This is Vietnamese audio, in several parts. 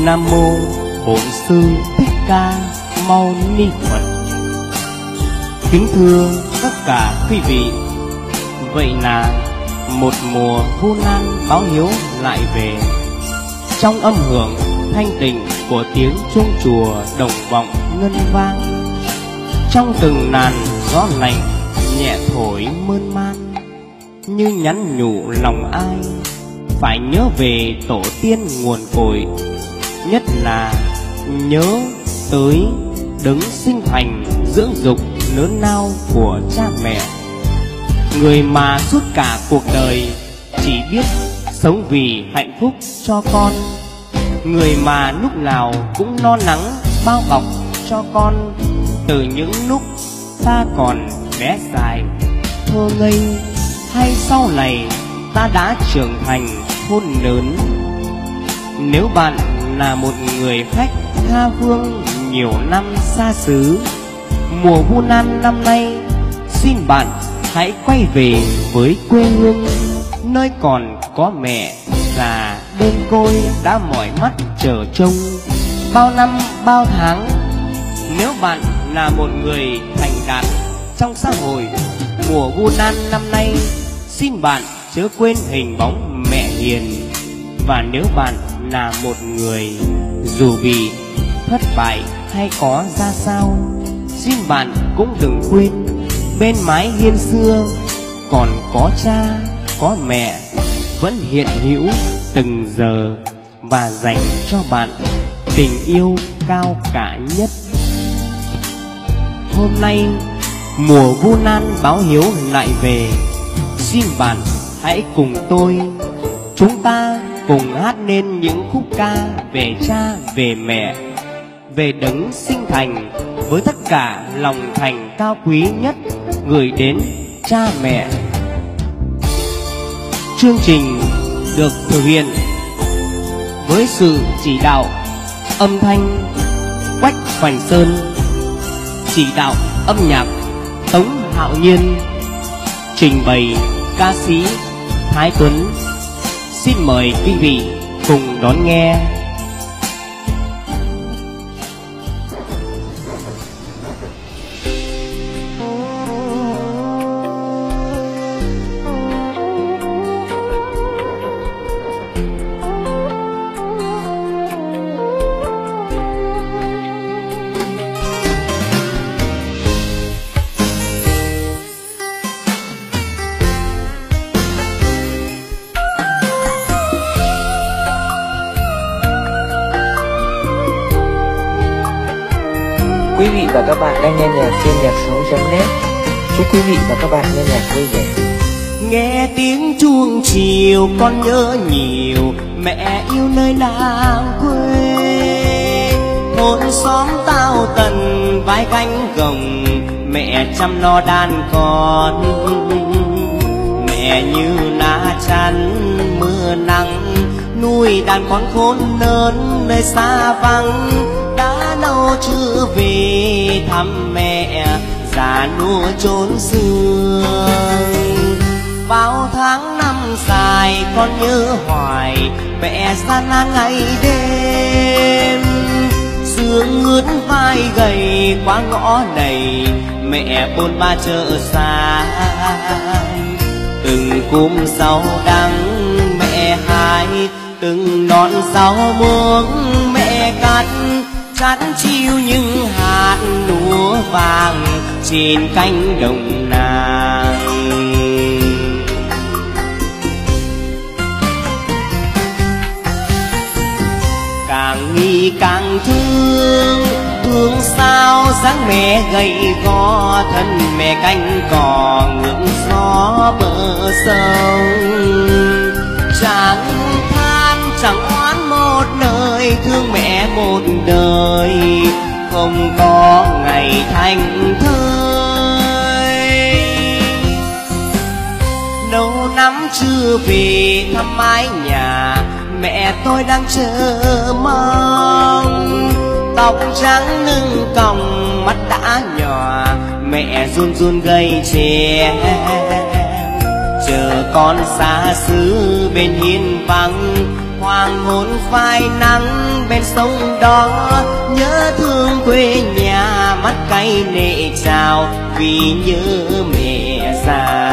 Nam mô Bổn Sư Thích Ca Mâu Ni Phật. Kính thưa tất cả quý vị, vậy là một mùa Vu Lan báo hiếu lại về. Trong âm hưởng thanh tịnh của tiếng chuông chùa đồng vọng ngân vang, trong từng làn gió lạnh nhẹ thổi mơn man, như nhắn nhủ lòng ai phải nhớ về tổ tiên nguồn cội, nhất là nhớ tới đấng sinh thành dưỡng dục lớn lao của cha mẹ, người mà suốt cả cuộc đời chỉ biết sống vì hạnh phúc cho con, người mà lúc nào cũng lo lắng bao bọc cho con từ những lúc ta còn bé dại thơ ngây, hay sau này ta đã trưởng thành khôn lớn. Nếu bạn là một người khách tha phương nhiều năm xa xứ, mùa Vu Lan năm nay xin bạn hãy quay về với quê hương, nơi còn có mẹ già đơn côi đã mỏi mắt chờ trông bao năm bao tháng. Nếu bạn là một người thành đạt trong xã hội, mùa Vu Lan năm nay xin bạn chớ quên hình bóng mẹ hiền. Và nếu bạn là một người dù bị thất bại hay có ra sao, xin bạn cũng đừng quên bên mái hiên xưa còn có cha có mẹ vẫn hiện hữu từng giờ và dành cho bạn tình yêu cao cả nhất. Hôm nay mùa Vu Lan báo hiếu lại về, xin bạn hãy cùng tôi, chúng ta cùng hát nên những khúc ca về cha về mẹ, về đấng sinh thành, với tất cả lòng thành cao quý nhất gửi đến cha mẹ. Chương trình được thực hiện với sự chỉ đạo âm thanh Quách Hoành Sơn, chỉ đạo âm nhạc Tống Hạo Nhiên, trình bày ca sĩ Thái Tuấn. Xin mời quý vị cùng đón nghe. Quý vị và các bạn đang nghe nhạc trên nhạc sống.net. Chúc quý vị và các bạn nghe nhạc vui vẻ. Nghe tiếng chuông chiều con nhớ nhiều mẹ yêu nơi làng quê, thôn xóm Tao Tần vai gánh gồng mẹ chăm lo đàn con, mẹ như lá chắn mưa nắng nuôi đàn con khôn lớn nơi xa vắng. Đã lâu chưa về thăm mẹ già nua chốn xưa, bao tháng năm dài con nhớ hoài mẹ gian nan ngày đêm. Sương ướt vai gầy qua ngõ này mẹ bôn ba chợ xa, từng cúm rau đắng mẹ hái, từng nón rau muống mẹ cắt, chắn chiêu những hạt lúa vàng trên cánh đồng nàng. Càng nghĩ càng thương, thương sao dáng mẹ gầy gò, thân mẹ cánh cò ngưỡng gió bờ sông. Chẳng than chẳng oán một lời, thương mẹ một đời không có ngày thành thơi. Lâu năm chưa về thăm mái nhà mẹ tôi đang chờ mong, tóc trắng lưng còng mắt đã nhòa mẹ run run gây chè, chờ con xa xứ bên hiên vắng hoàng hôn phai nắng bên sông đó, nhớ thương quê nhà mắt cay lệ trào vì nhớ mẹ già.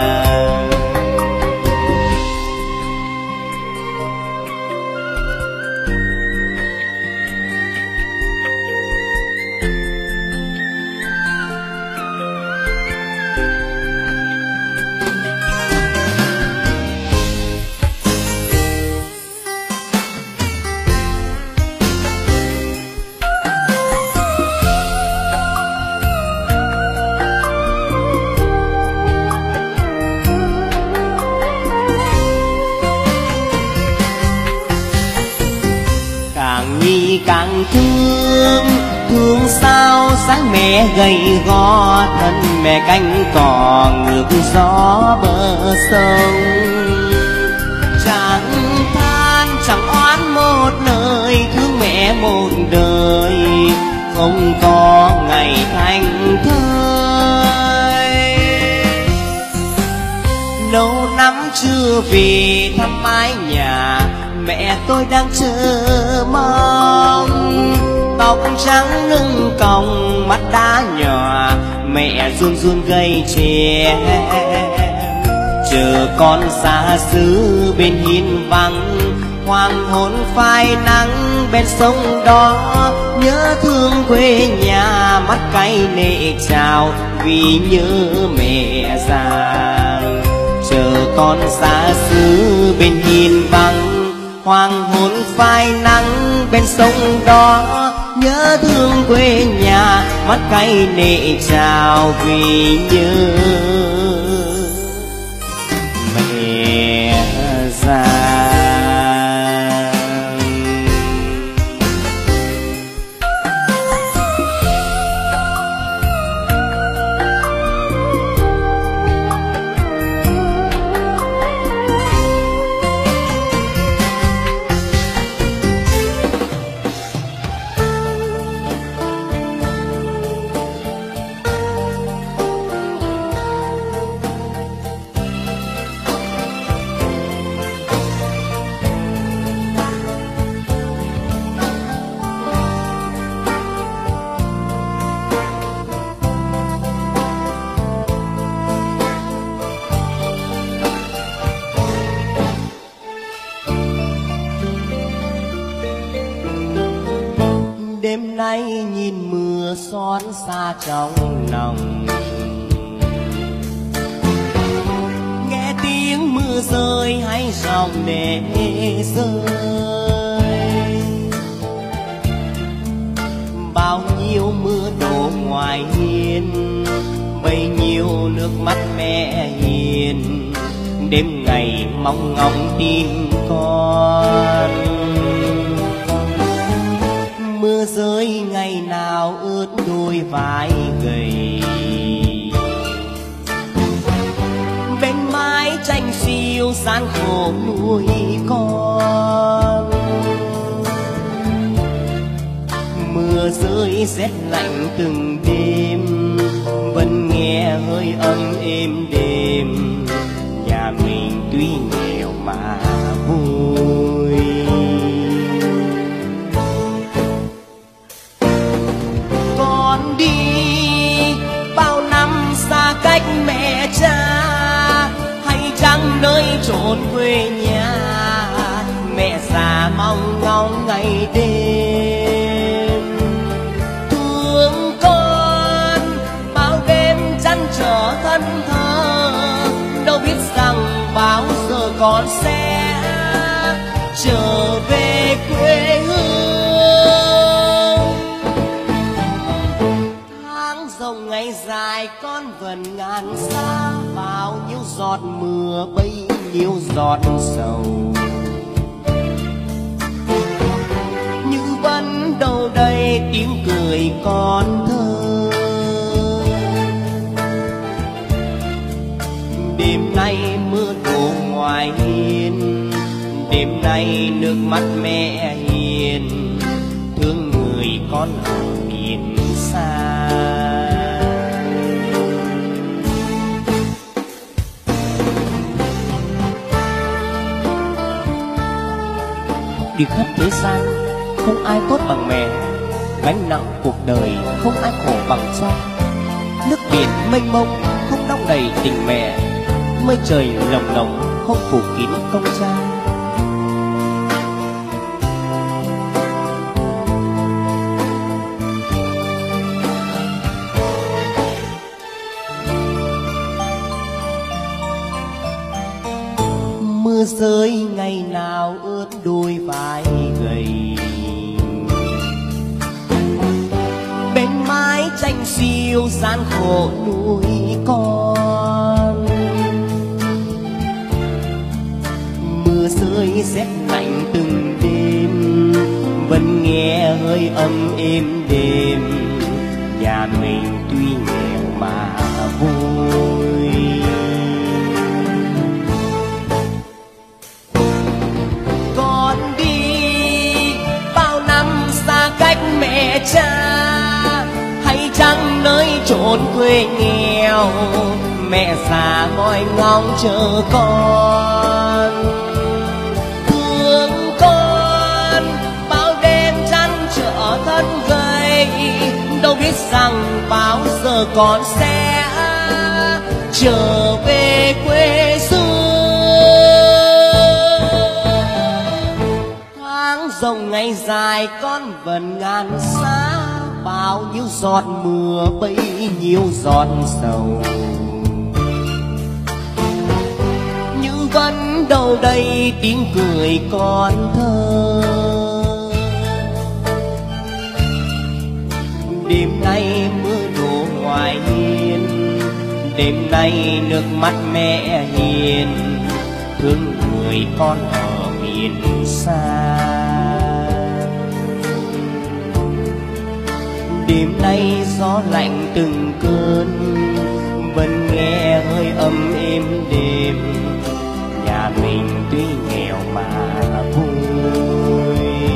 Càng thương, thương sao sáng mẹ gầy gò, thân mẹ cánh cò ngược gió bờ sông. Chẳng than chẳng oán một lời, thương mẹ một đời không có ngày thành thơi. Lâu năm chưa về thăm mái nhà, mẹ tôi đang chờ mong. Tóc trắng lưng còng mắt đá nhòa, mẹ run run gây trẻ. Chờ con xa xứ bên hiên vắng, hoàng hôn phai nắng bên sông đó, nhớ thương quê nhà mắt cay lệ trào vì nhớ mẹ già. Chờ con xa xứ bên hiên vắng, hoàng hôn phai nắng bên sông đó, nhớ thương quê nhà mắt cay lệ trào vì nhớ mẹ già. Đêm nay nhìn mưa xót xa trong lòng, nghe tiếng mưa rơi hay dòng lệ rơi. Bao nhiêu mưa đổ ngoài hiên, bấy nhiêu nước mắt mẹ hiền, đêm ngày mong ngóng tin con. Mưa rơi ngày nào ướt đôi vai gầy, bên mái tranh xiêu gian khổ nuôi con. Mưa rơi rét lạnh từng đêm, vẫn nghe hơi ấm êm đềm. Nhà mình tuy nghèo mà vui, con đi bao năm xa cách mẹ cha, hay chăng nơi chốn quê nhà mẹ già mong ngóng ngày đêm. Thương con bao đêm chăn trở thân thơ, đâu biết rằng bao giờ con sẽ trở về quê hương. Tháng rồng ngày dài con vẫn ngàn xa, bao nhiêu giọt mưa bấy nhiêu giọt sầu. Như vẫn đâu đây tiếng cười con thơ. Đêm nay mưa đổ ngoài hiên, đêm nay nước mắt mẹ hiền, thương người con ở miền xa. đi khắp thế gian, không ai tốt bằng mẹ. Gánh nặng cuộc đời không ai khổ bằng cha. Nước biển mênh mông không đong đầy tình mẹ. Mây trời lồng lộng không phủ kín công cha. Mưa rơi ngày nào ướt đôi vai gầy. Bên mái tranh xiêu gian khổ nuôi con. Mưa rơi rét lạnh từng đêm, vẫn nghe hơi ấm êm đêm. Nhà mình tuy nghèo mà vui. Con đi bao năm xa cách mẹ cha, hay chăng nơi chốn quê nghèo, mẹ già ngồi ngóng chờ con. Thương con bao đêm chăn trở thân gầy, đâu biết rằng bao giờ con sẽ trở về quê xưa. Tháng rộng ngày dài con vẫn ngàn xa, bao nhiêu giọt mưa bấy nhiêu giọt sầu. Nhưng vẫn đâu đây tiếng cười con thơ. Đêm nay mưa đổ ngoài hiên, đêm nay nước mắt mẹ hiền, thương người con ở miền xa. Đêm nay gió lạnh từng cơn, vẫn nghe hơi ấm êm đêm. Nhà mình tuy nghèo mà vui.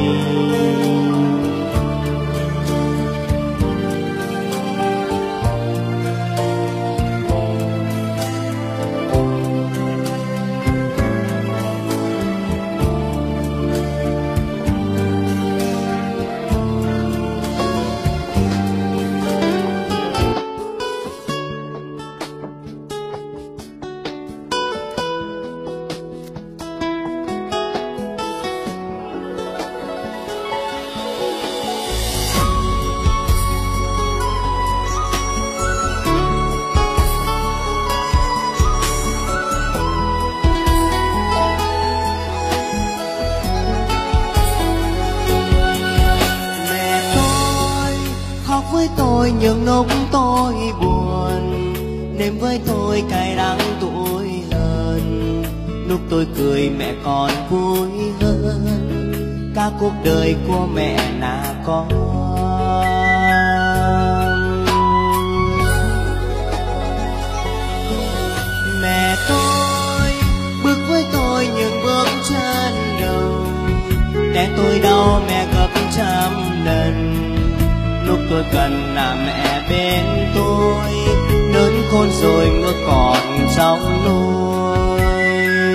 Với tôi những lúc tôi buồn, nếm với tôi cay đắng tuổi hờn. Lúc tôi cười mẹ còn vui hơn, cả cuộc đời của mẹ là con. Mẹ tôi bước với tôi những bước chân đầu, để tôi đau mẹ gấp trăm lần. Lúc tôi cần là mẹ bên tôi, lớn khôn rồi ngước còn trong nuôi.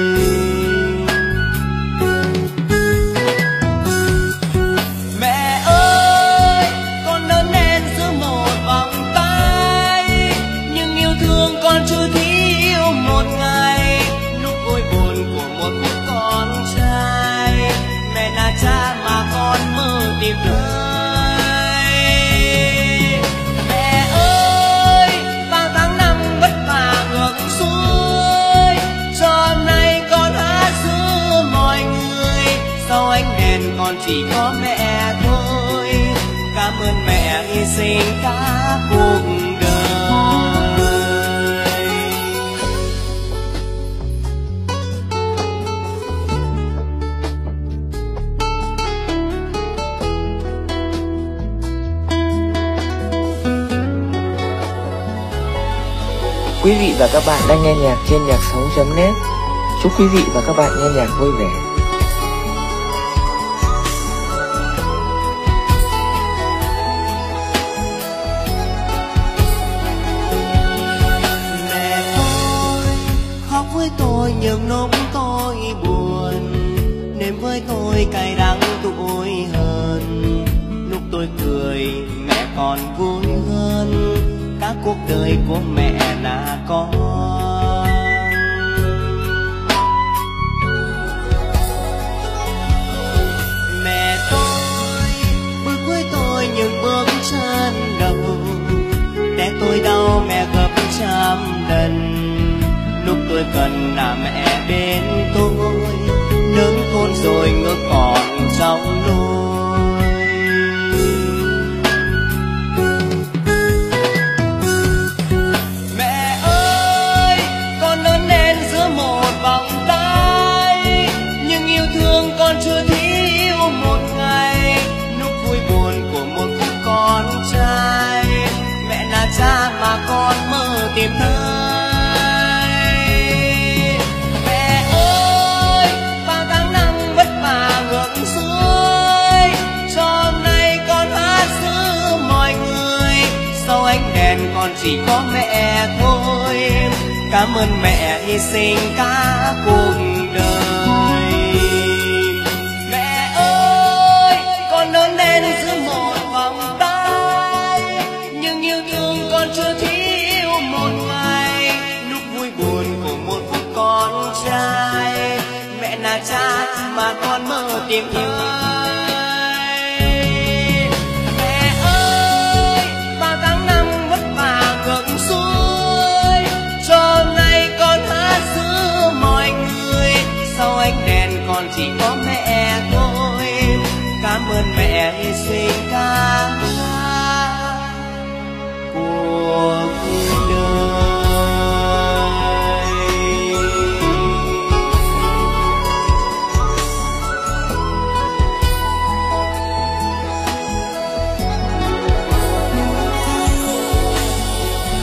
Mẹ ơi, con lớn lên giữa một vòng tay, nhưng yêu thương con chưa thiếu một ngày. Lúc vui buồn của một phút con trai, mẹ là cha mà con mơ tìm tới. Con chỉ có mẹ thôi, cảm ơn mẹ hy sinh cả cuộc đời. Quý vị và các bạn đang nghe nhạc trên nhạc sống.net. Chúc quý vị và các bạn nghe nhạc vui vẻ. Với tôi những lúc tôi buồn, nếm với với tôi cay đắng tuổi hơn. Lúc tôi cười mẹ còn vui hơn, cả cuộc đời của mẹ là con. Mẹ tôi bước với tôi những bước chân đầu, để tôi đau mẹ gấp trăm lần. Lúc tôi cần là mẹ bên tôi, lớn khôn rồi ngỡ còn trong nôi. Mẹ ơi, con lớn lên giữa một vòng tay, nhưng yêu thương con chưa thiếu một ngày. Lúc vui buồn của một phút con trai, mẹ là cha mà con mơ tìm thấy. Con chỉ có mẹ thôi, cảm ơn mẹ hy sinh cả cuộc đời. Mẹ ơi, con lớn lên giữa một vòng tay, nhưng yêu thương con chưa thiếu một ngày. Lúc vui buồn của một phút con trai, mẹ là cha mà con mơ tìm thấy. Con chỉ có mẹ thôi, cảm ơn mẹ hy sinh cả cuộc đời.